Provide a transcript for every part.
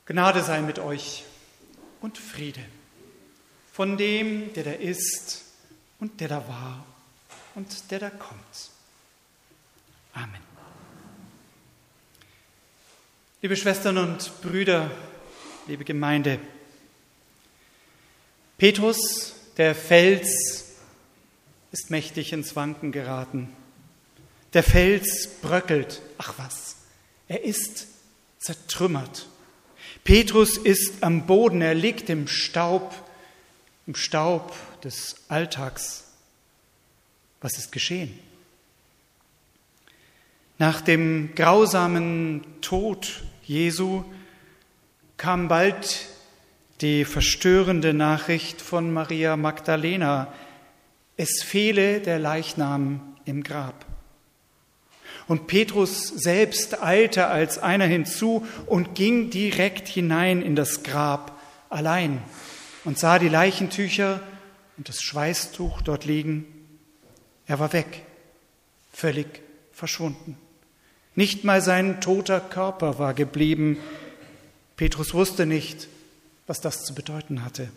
Gnade sei mit euch und Friede von dem, der da ist und der da war und der da kommt. Amen. Liebe Schwestern und Brüder, liebe Gemeinde, Petrus, der Fels, ist mächtig ins Wanken geraten. Der Fels bröckelt. Ach was, er ist zertrümmert. Petrus ist am Boden, er liegt im Staub des Alltags. Was ist geschehen? Nach dem grausamen Tod Jesu kam bald die verstörende Nachricht von Maria Magdalena: Es fehle der Leichnam im Grab. Und Petrus selbst eilte als einer hinzu und ging direkt hinein in das Grab allein und sah die Leichentücher und das Schweißtuch dort liegen. Er war weg, völlig verschwunden. Nicht mal sein toter Körper war geblieben. Petrus wusste nicht, was das zu bedeuten hatte.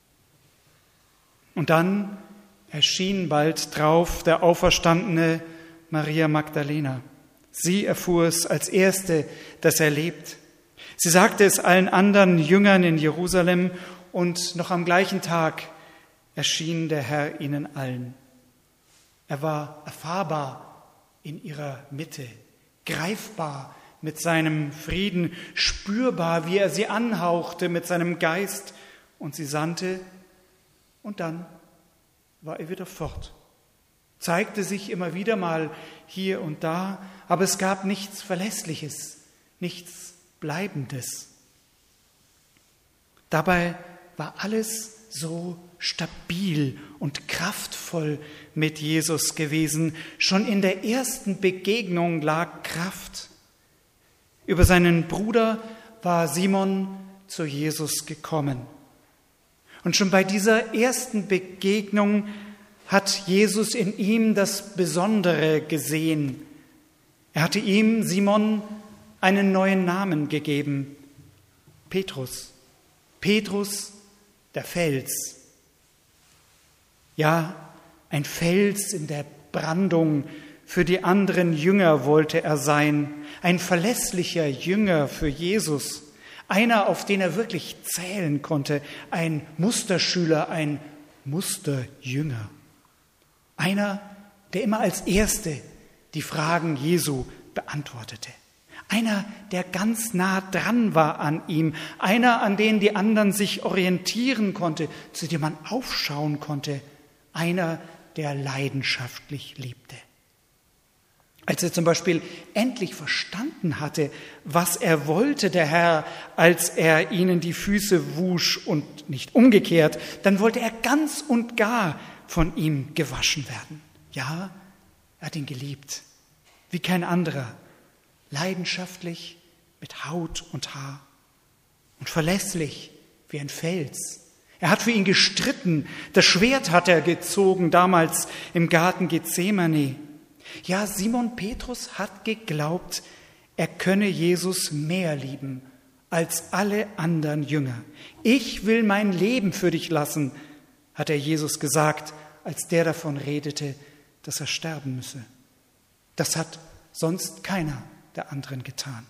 Und dann erschien bald drauf der auferstandene Maria Magdalena. Sie erfuhr es als Erste, dass er lebt. Sie sagte es allen anderen Jüngern in Jerusalem und noch am gleichen Tag erschien der Herr ihnen allen. Er war erfahrbar in ihrer Mitte, greifbar mit seinem Frieden, spürbar, wie er sie anhauchte mit seinem Geist und sie sandte, und dann war er wieder fort. Zeigte sich immer wieder mal hier und da, aber es gab nichts Verlässliches, nichts Bleibendes. Dabei war alles so stabil und kraftvoll mit Jesus gewesen. Schon in der ersten Begegnung lag Kraft. Über seinen Bruder war Simon zu Jesus gekommen. Und schon bei dieser ersten Begegnung hat Jesus in ihm das Besondere gesehen. Er hatte ihm, Simon, einen neuen Namen gegeben: Petrus. Petrus, der Fels. Ja, ein Fels in der Brandung. Für die anderen Jünger wollte er sein. Ein verlässlicher Jünger für Jesus. Einer, auf den er wirklich zählen konnte. Ein Musterschüler, ein Musterjünger. Einer, der immer als Erste die Fragen Jesu beantwortete. Einer, der ganz nah dran war an ihm. Einer, an den die anderen sich orientieren konnte, zu dem man aufschauen konnte. Einer, der leidenschaftlich liebte. Als er zum Beispiel endlich verstanden hatte, was er wollte, der Herr, als er ihnen die Füße wusch und nicht umgekehrt, dann wollte er ganz und gar von ihm gewaschen werden. Ja, er hat ihn geliebt, wie kein anderer, leidenschaftlich mit Haut und Haar und verlässlich wie ein Fels. Er hat für ihn gestritten, das Schwert hat er gezogen, damals im Garten Gethsemane. Ja, Simon Petrus hat geglaubt, er könne Jesus mehr lieben als alle anderen Jünger. Ich will mein Leben für dich lassen, hat er Jesus gesagt, als der davon redete, dass er sterben müsse. Das hat sonst keiner der anderen getan.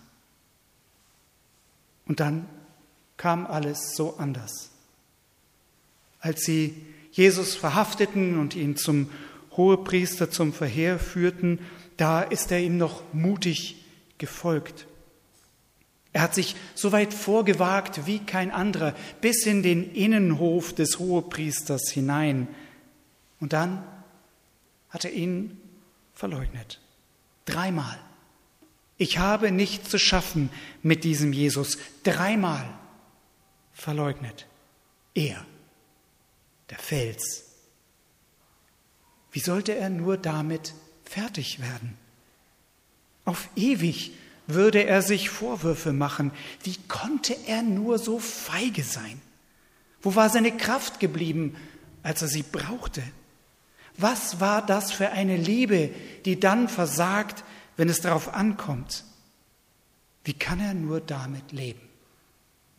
Und dann kam alles so anders. Als sie Jesus verhafteten und ihn zum Hohepriester zum Verhör führten, da ist er ihm noch mutig gefolgt. Er hat sich so weit vorgewagt wie kein anderer, bis in den Innenhof des Hohepriesters hinein. Und dann hat er ihn verleugnet. 3-mal. Ich habe nichts zu schaffen mit diesem Jesus. 3-mal verleugnet. Er, der Fels. Wie sollte er nur damit fertig werden? Auf ewig würde er sich Vorwürfe machen. Wie konnte er nur so feige sein? Wo war seine Kraft geblieben, als er sie brauchte? Was war das für eine Liebe, die dann versagt, wenn es darauf ankommt? Wie kann er nur damit leben?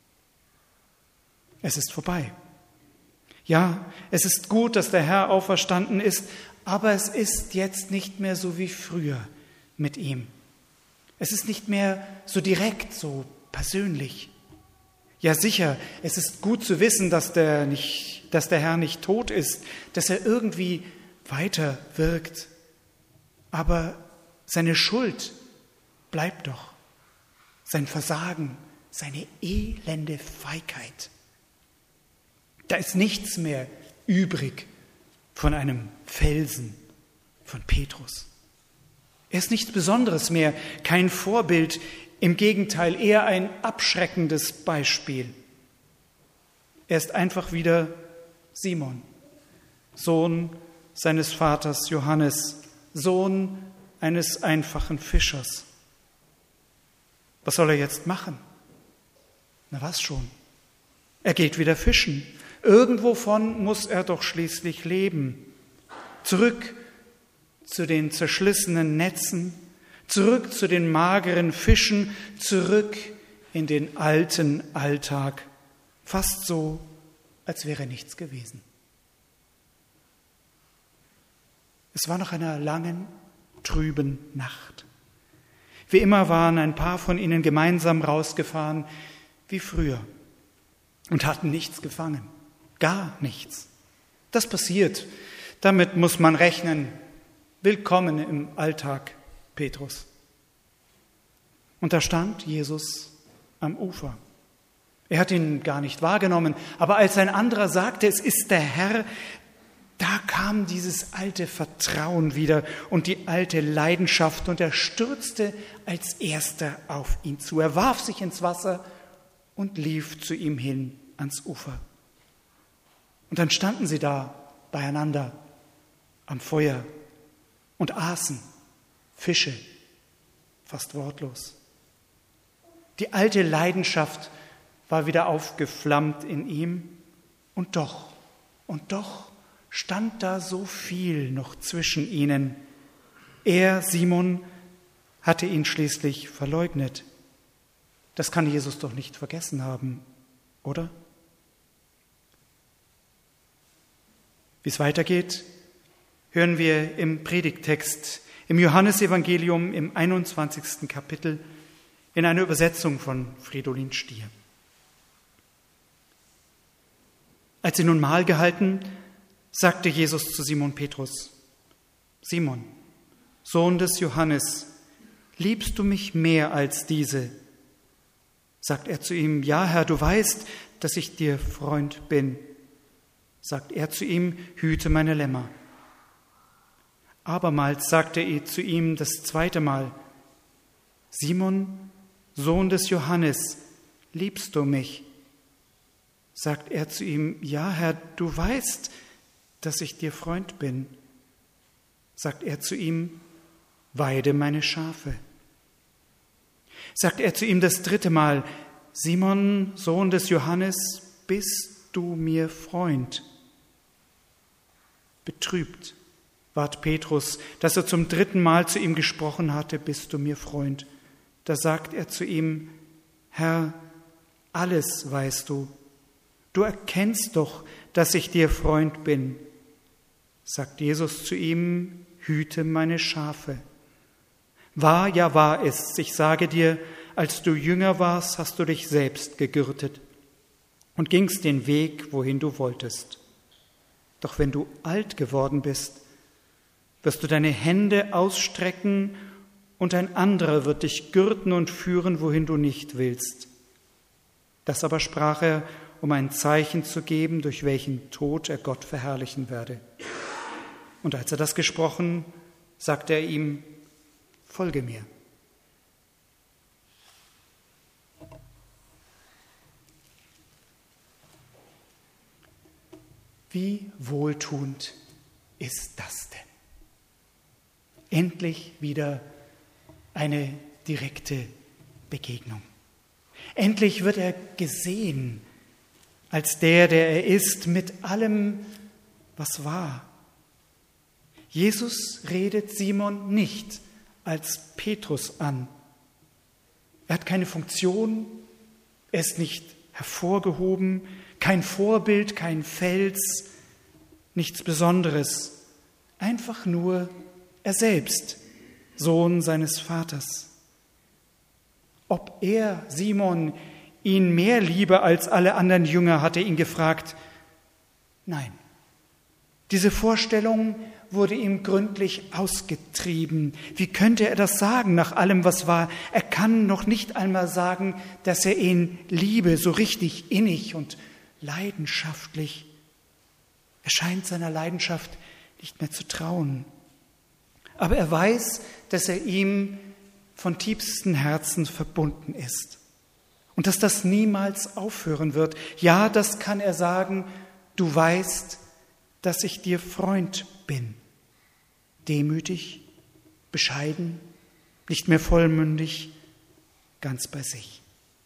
Es ist vorbei. Ja, es ist gut, dass der Herr auferstanden ist, aber es ist jetzt nicht mehr so wie früher mit ihm. Es ist nicht mehr so direkt, so persönlich. Ja, sicher, es ist gut zu wissen, dass der Herr nicht tot ist, dass er irgendwie weiter wirkt. Aber seine Schuld bleibt doch. Sein Versagen, seine elende Feigheit. Da ist nichts mehr übrig von einem Felsen, von Petrus. Er ist nichts Besonderes mehr, kein Vorbild, im Gegenteil, eher ein abschreckendes Beispiel. Er ist einfach wieder Simon, Sohn seines Vaters Johannes, Sohn eines einfachen Fischers. Was soll er jetzt machen? Na was schon? Er geht wieder fischen. Irgendwovon muss er doch schließlich leben. Zurück zu den zerschlissenen Netzen, zurück zu den mageren Fischen, zurück in den alten Alltag. Fast so, als wäre nichts gewesen. Es war nach einer langen, trüben Nacht. Wie immer waren ein paar von ihnen gemeinsam rausgefahren, wie früher, und hatten nichts gefangen, gar nichts. Das passiert, damit muss man rechnen. Willkommen im Alltag, Petrus. Und da stand Jesus am Ufer. Er hat ihn gar nicht wahrgenommen, aber als ein anderer sagte, es ist der Herr, da kam dieses alte Vertrauen wieder und die alte Leidenschaft und er stürzte als Erster auf ihn zu. Er warf sich ins Wasser und lief zu ihm hin ans Ufer. Und dann standen sie da beieinander am Feuer und aßen Fische, fast wortlos. Die alte Leidenschaft war wieder aufgeflammt in ihm und doch stand da so viel noch zwischen ihnen. Er, Simon, hatte ihn schließlich verleugnet. Das kann Jesus doch nicht vergessen haben, oder? Wie es weitergeht, hören wir im Predigttext, im Johannesevangelium im 21. Kapitel, in einer Übersetzung von Fridolin Stier. Als sie nun Mahl gehalten, sagte Jesus zu Simon Petrus: Simon, Sohn des Johannes, liebst du mich mehr als diese? Sagt er zu ihm: Ja, Herr, du weißt, dass ich dir Freund bin. Sagt er zu ihm: Hüte meine Lämmer. Abermals sagte er zu ihm das zweite Mal: Simon, Sohn des Johannes, liebst du mich? Sagt er zu ihm: Ja, Herr, du weißt, dass ich dir Freund bin. Sagt er zu ihm: Weide meine Schafe. Sagt er zu ihm das dritte Mal: Simon, Sohn des Johannes, bist du mir Freund? Betrübt ward Petrus, dass er zum dritten Mal zu ihm gesprochen hatte: Bist du mir Freund? Da sagt er zu ihm: Herr, alles weißt du. Du erkennst doch, dass ich dir Freund bin. Sagt Jesus zu ihm: Hüte meine Schafe. Wahr, ja wahr ist's, ich sage dir, als du jünger warst, hast du dich selbst gegürtet und gingst den Weg, wohin du wolltest. Doch wenn du alt geworden bist, wirst du deine Hände ausstrecken und ein anderer wird dich gürten und führen, wohin du nicht willst. Das aber sprach er, um ein Zeichen zu geben, durch welchen Tod er Gott verherrlichen werde. Und als er das gesprochen, sagte er ihm: Folge mir. Wie wohltuend ist das denn? Endlich wieder eine direkte Begegnung. Endlich wird er gesehen als der er ist, mit allem, was war. Jesus redet Simon nicht als Petrus an. Er hat keine Funktion, er ist nicht hervorgehoben, Kein Vorbild, kein Fels, nichts Besonderes. Einfach nur er selbst, Sohn seines Vaters. Ob er, Simon, ihn mehr liebe als alle anderen Jünger, hat er ihn gefragt. Nein, diese Vorstellung wurde ihm gründlich ausgetrieben. Wie könnte er das sagen nach allem, was war? Er kann noch nicht einmal sagen, dass er ihn liebe, so richtig innig und leidenschaftlich. Er scheint seiner Leidenschaft nicht mehr zu trauen. Aber er weiß, dass er ihm von tiefstem Herzen verbunden ist und dass das niemals aufhören wird. Ja, das kann er sagen, du weißt, dass ich dir Freund bin. Demütig, bescheiden, nicht mehr vollmündig, ganz bei sich.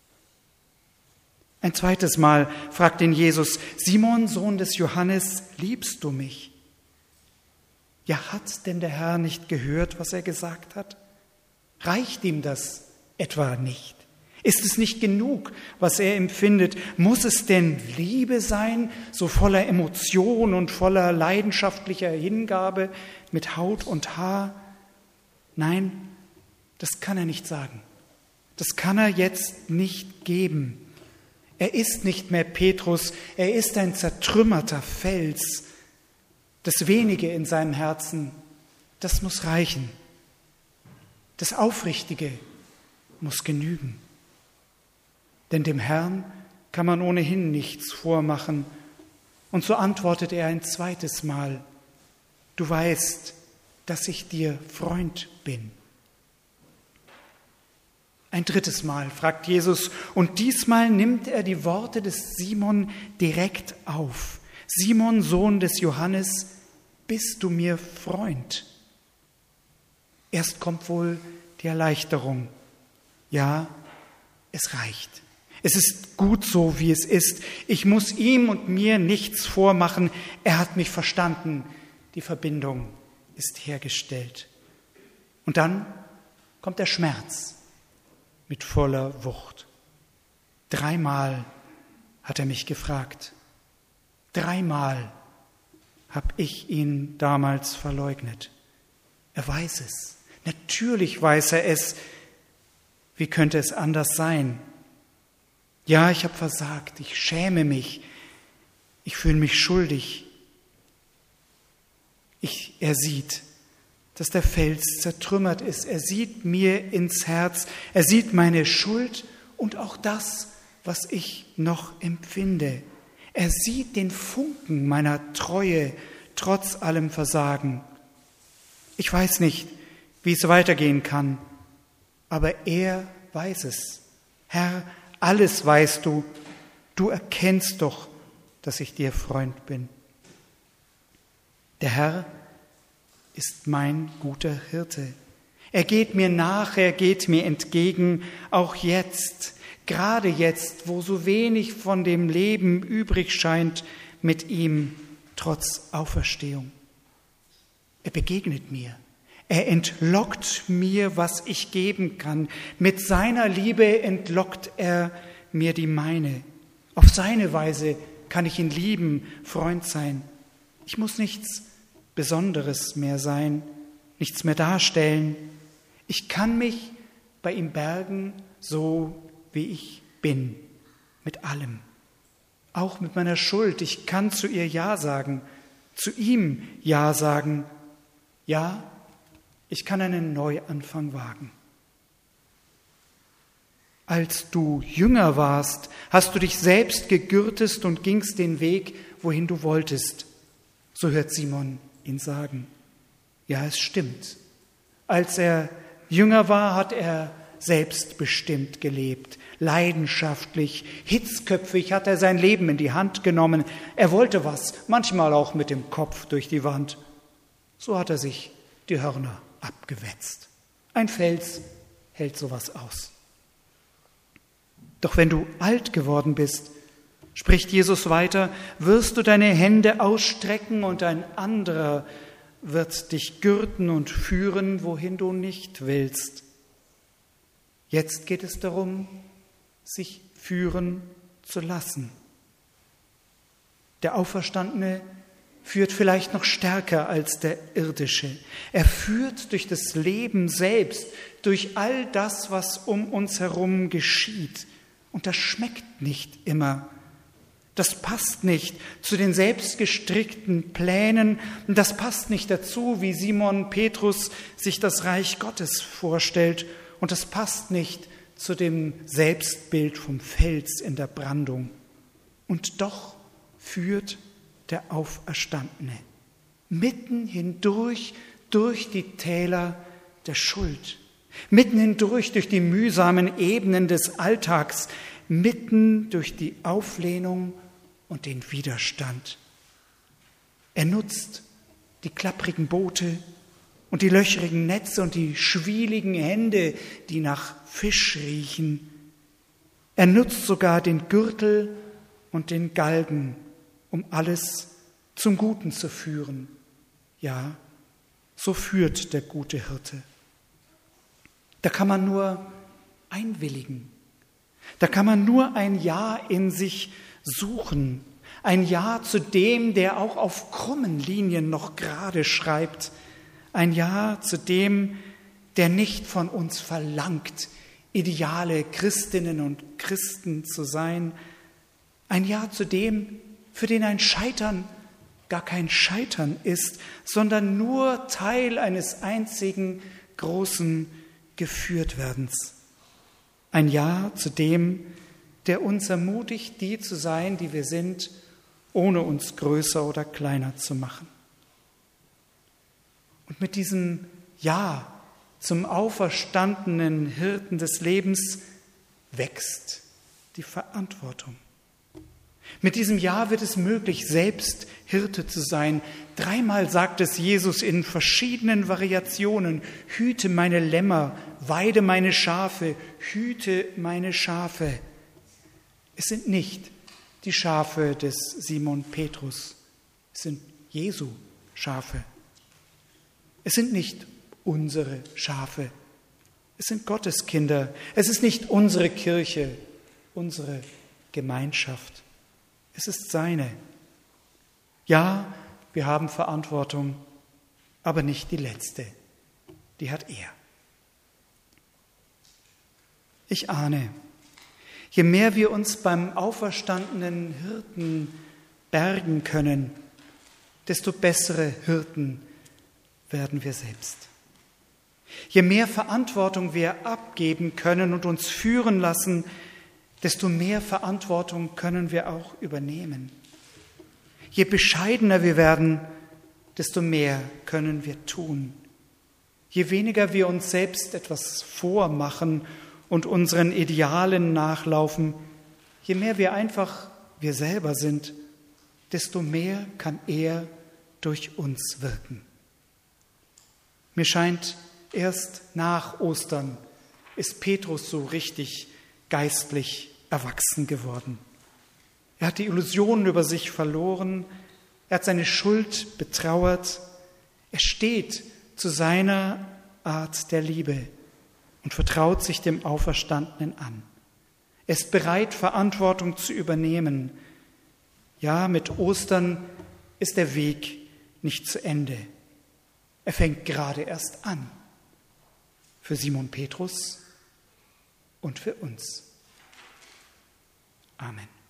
Ein zweites Mal fragt ihn Jesus, Simon, Sohn des Johannes, liebst du mich? Ja, hat denn der Herr nicht gehört, was er gesagt hat? Reicht ihm das etwa nicht? Ist es nicht genug, was er empfindet? Muss es denn Liebe sein, so voller Emotion und voller leidenschaftlicher Hingabe mit Haut und Haar? Nein, das kann er nicht sagen. Das kann er jetzt nicht geben. Er ist nicht mehr Petrus, er ist ein zertrümmerter Fels. Das Wenige in seinem Herzen, das muss reichen. Das Aufrichtige muss genügen. Denn dem Herrn kann man ohnehin nichts vormachen. Und so antwortet er ein zweites Mal, du weißt, dass ich dir Freund bin. Ein drittes Mal fragt Jesus, und diesmal nimmt er die Worte des Simon direkt auf. Simon, Sohn des Johannes, bist du mir Freund? Erst kommt wohl die Erleichterung. Ja, es reicht. Es ist gut so, wie es ist. Ich muss ihm und mir nichts vormachen. Er hat mich verstanden. Die Verbindung ist hergestellt. Und dann kommt der Schmerz mit voller Wucht. 3-mal hat er mich gefragt. 3-mal habe ich ihn damals verleugnet. Er weiß es. Natürlich weiß er es. Wie könnte es anders sein? Ja, ich habe versagt. Ich schäme mich. Ich fühle mich schuldig. Er sieht, dass der Fels zertrümmert ist. Er sieht mir ins Herz. Er sieht meine Schuld und auch das, was ich noch empfinde. Er sieht den Funken meiner Treue trotz allem Versagen. Ich weiß nicht, wie es weitergehen kann, aber er weiß es. Herr, alles weißt du. Du erkennst doch, dass ich dir Freund bin. Der Herr ist mein guter Hirte. Er geht mir nach, er geht mir entgegen, auch jetzt, gerade jetzt, wo so wenig von dem Leben übrig scheint mit ihm, trotz Auferstehung. Er begegnet mir. Er entlockt mir, was ich geben kann. Mit seiner Liebe entlockt er mir die meine. Auf seine Weise kann ich ihn lieben, Freund sein. Ich muss nichts Besonderes mehr sein, nichts mehr darstellen. Ich kann mich bei ihm bergen, so wie ich bin, mit allem. Auch mit meiner Schuld. Ich kann zu ihr Ja sagen, zu ihm Ja sagen. Ja, ich kann einen Neuanfang wagen. Als du jünger warst, hast du dich selbst gegürtet und gingst den Weg, wohin du wolltest. So hört Simon ihn sagen. Ja, es stimmt. Als er jünger war, hat er selbstbestimmt gelebt, leidenschaftlich, hitzköpfig hat er sein Leben in die Hand genommen. Er wollte was, manchmal auch mit dem Kopf durch die Wand. So hat er sich die Hörner abgewetzt. Ein Fels hält sowas aus. Doch wenn du alt geworden bist, spricht Jesus weiter, wirst du deine Hände ausstrecken und ein anderer wird dich gürten und führen, wohin du nicht willst. Jetzt geht es darum, sich führen zu lassen. Der Auferstandene führt vielleicht noch stärker als der irdische. Er führt durch das Leben selbst, durch all das, was um uns herum geschieht. Und das schmeckt nicht immer. Das passt nicht zu den selbstgestrickten Plänen. Das passt nicht dazu, wie Simon Petrus sich das Reich Gottes vorstellt. Und das passt nicht zu dem Selbstbild vom Fels in der Brandung. Und doch führt der Auferstandene mitten hindurch durch die Täler der Schuld, mitten hindurch durch die mühsamen Ebenen des Alltags, mitten durch die Auflehnung und den Widerstand. Er nutzt die klapprigen Boote und die löchrigen Netze und die schwieligen Hände, die nach Fisch riechen. Er nutzt sogar den Gürtel und den Galgen, um alles zum Guten zu führen. Ja, so führt der gute Hirte. Da kann man nur einwilligen. Da kann man nur ein Ja in sich suchen. Ein Ja zu dem, der auch auf krummen Linien noch gerade schreibt. Ein Ja zu dem, der nicht von uns verlangt, ideale Christinnen und Christen zu sein. Ein Ja zu dem, für den ein Scheitern gar kein Scheitern ist, sondern nur Teil eines einzigen großen Geführtwerdens. Ein Ja zu dem, der uns ermutigt, die zu sein, die wir sind, ohne uns größer oder kleiner zu machen. Und mit diesem Ja zum auferstandenen Hirten des Lebens wächst die Verantwortung. Mit diesem Ja wird es möglich, selbst Hirte zu sein. 3-mal sagt es Jesus in verschiedenen Variationen: Hüte meine Lämmer, weide meine Schafe, hüte meine Schafe. Es sind nicht die Schafe des Simon Petrus, es sind Jesu Schafe. Es sind nicht unsere Schafe, es sind Gottes Kinder. Es ist nicht unsere Kirche, unsere Gemeinschaft. Es ist seine. Ja, wir haben Verantwortung, aber nicht die letzte. Die hat er. Ich ahne, je mehr wir uns beim auferstandenen Hirten bergen können, desto bessere Hirten werden wir selbst. Je mehr Verantwortung wir abgeben können und uns führen lassen, desto mehr Verantwortung können wir auch übernehmen. Je bescheidener wir werden, desto mehr können wir tun. Je weniger wir uns selbst etwas vormachen und unseren Idealen nachlaufen, je mehr wir einfach wir selber sind, desto mehr kann er durch uns wirken. Mir scheint, erst nach Ostern ist Petrus so richtig geistlich erwachsen geworden. Er hat die Illusionen über sich verloren, er hat seine Schuld betrauert, er steht zu seiner Art der Liebe und vertraut sich dem Auferstandenen an. Er ist bereit, Verantwortung zu übernehmen. Ja, mit Ostern ist der Weg nicht zu Ende. Er fängt gerade erst an. Für Simon Petrus und für uns. Amen.